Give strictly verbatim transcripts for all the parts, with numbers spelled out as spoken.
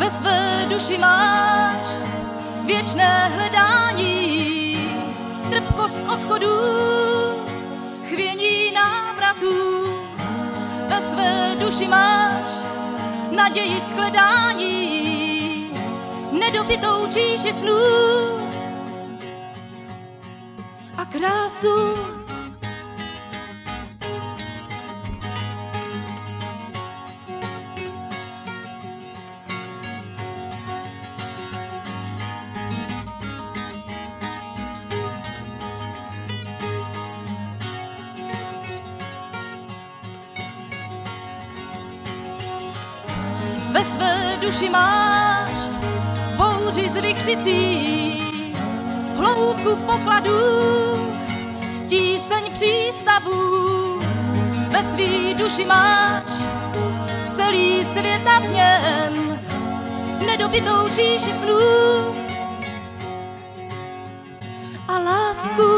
ve své duši máš věčné hledání, trpkost odchodu, chvění návratu. Ve své duši máš naději shledání, nedobytou číši snů a krásu. Ve své duši máš bouři z vichřicí, hloubku pokladů, tíseň přístavů. Ve své duši máš celý svět a v něm nedobytou číši snů a lásku.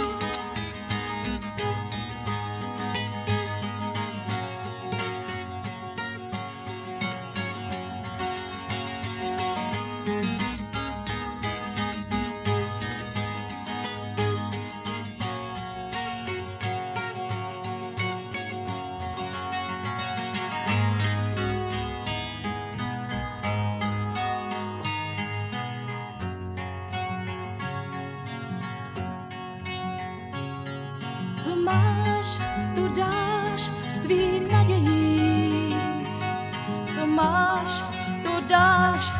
Co máš, to dáš svým nadějím. Co máš, to dáš